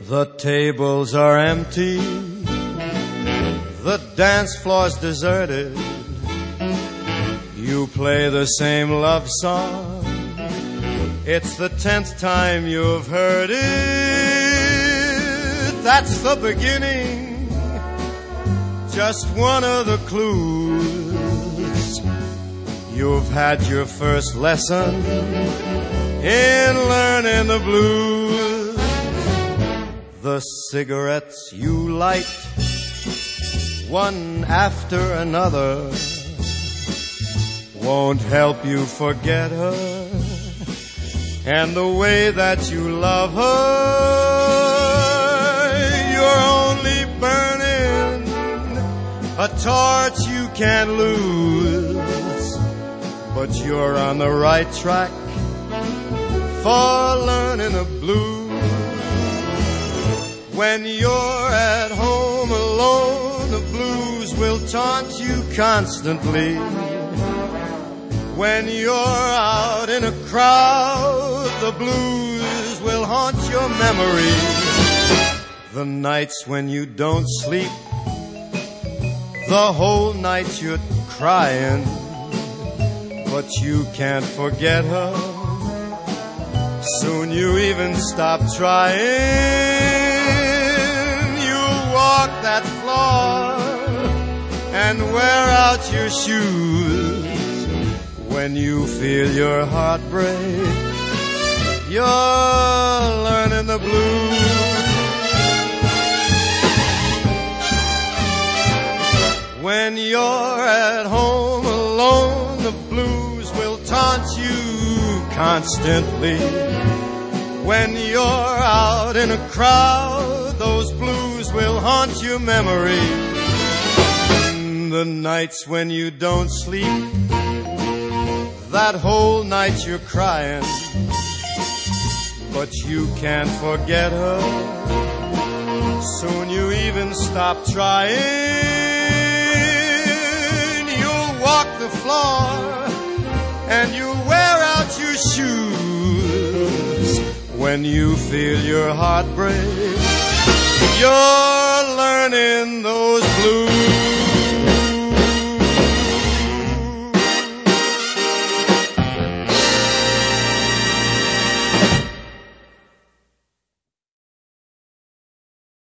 The tables are empty, the dance floor's deserted. You play the same love song, it's the 10th time you've heard it. That's the beginning, just one of the clues. You've had your first lesson in learning the blues. The cigarettes you light, one after another, won't help you forget her and the way that you love her. You're only burning a torch you can't lose, but you're on the right track for learning the blues. When you're at home alone, the blues will taunt you constantly. When you're out in a crowd, the blues will haunt your memory. The nights when you don't sleep, the whole night you're crying, but you can't forget her. Soon you even stop trying. You'll walk that floor and wear out your shoes. When you feel your heart break, you're learning the blues. When you're at home alone, the blues will taunt you constantly. When you're out in a crowd, those blues will haunt your memory. The nights when you don't sleep, that whole night you're crying, but you can't forget her. Soon you even stop trying. You'll walk the floor and you'll wear out your shoes. When you feel your heart break, you're learning those blues.